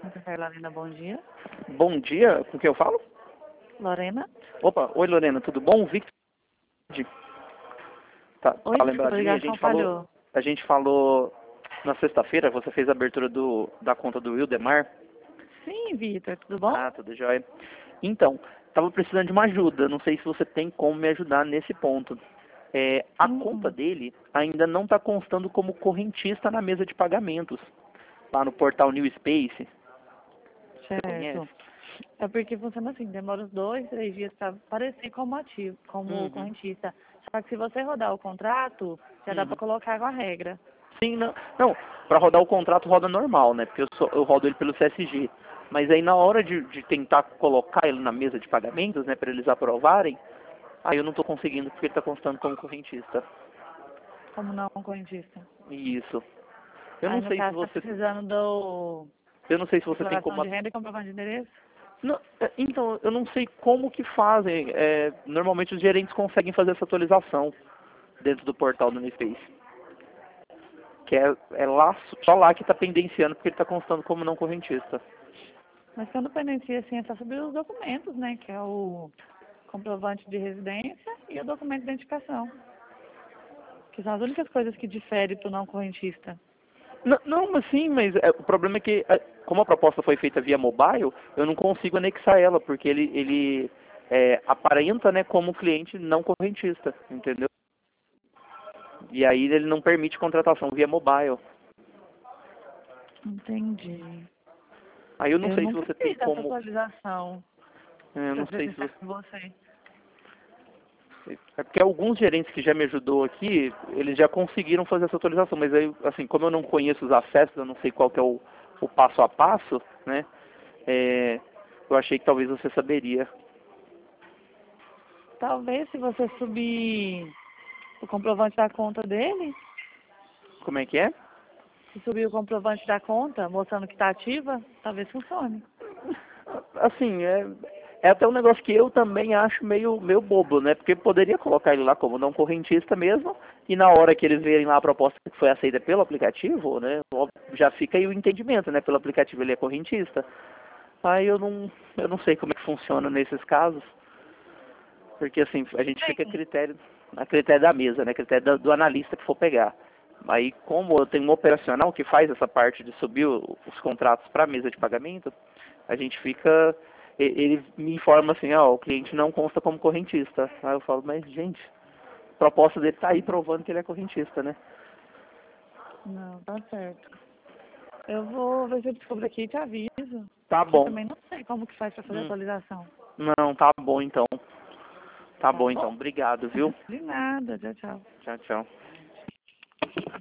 Lorena, bom dia. Bom dia, com quem eu falo? Lorena? Opa, oi Lorena, tudo bom? Victor. Oi, Tá desculpa, a lembradinha? ligação falhou. A gente falou na sexta-feira, você fez a abertura da conta do Wildemar. Sim, Vitor, tudo bom? Ah, tudo jóia. Então, tava precisando de uma ajuda, não sei se você tem como me ajudar nesse ponto. A conta Uhum. dele ainda não está constando como correntista na mesa de pagamentos, lá no portal New Space. Você conhece? Certo. É porque funciona assim, demora uns 2, 3 dias para aparecer como ativo, como Uhum. correntista. Só que se você rodar o contrato, já dá para Uhum. colocar com a regra. Sim, não, para rodar o contrato roda normal, né? Porque eu rodo ele pelo CSG. Mas aí na hora de tentar colocar ele na mesa de pagamentos, né, para eles aprovarem, aí eu não estou conseguindo porque ele está constando como correntista. Como não correntista. Isso. Eu Aí não no sei se caso está você, precisando do eu não sei se você tem declaração como. de renda e comprovante de endereço? Não, então, eu não sei como que fazem. Normalmente os gerentes conseguem fazer essa atualização dentro do portal do Uniface. Que é lá, só lá que está pendenciando porque ele está constando como não correntista. Mas quando pendencia assim, é só subir os documentos, né? Que é o comprovante de residência e o documento de identificação. Que são as únicas coisas que diferem para o não correntista. Não, mas sim, mas o problema é que, como a proposta foi feita via mobile, eu não consigo anexar ela, porque ele aparenta, né, como cliente não correntista, entendeu? E aí ele não permite contratação via mobile. Entendi. Aí eu não Eu sei se nunca você tem fiz essa como, atualização, eu para não ser sei se sincero com você. é porque alguns gerentes que já me ajudou aqui, eles já conseguiram fazer essa atualização, mas aí, assim, como eu não conheço os acessos, eu não sei qual que é o passo a passo, né, eu achei que talvez você saberia. Talvez se você subir o comprovante da conta dele, Como é que é? se subir o comprovante da conta, mostrando que está ativa, talvez funcione. Assim, é até um negócio que eu também acho meio bobo, né? Porque poderia colocar ele lá como não correntista mesmo, e na hora que eles verem lá a proposta que foi aceita pelo aplicativo, né? Já fica aí o entendimento, né? Pelo aplicativo ele é correntista. Aí eu não sei como é que funciona nesses casos, porque assim, a gente fica Sim. a critério da mesa, né? Critério do analista que for pegar. Aí, como eu tenho um operacional que faz essa parte de subir os contratos para a mesa de pagamento, a gente fica. Ele me informa assim, ó, o cliente não consta como correntista. Aí eu falo, mas gente, a proposta dele tá aí provando que ele é correntista, né? Não, tá certo. Eu vou ver se eu descubro aqui e te aviso. Tá Porque eu bom. também não sei como que faz para fazer a Hum, atualização. não, tá bom então. Tá Tá bom então. bom? Obrigado, viu? De nada. Tchau, tchau. Tchau, tchau.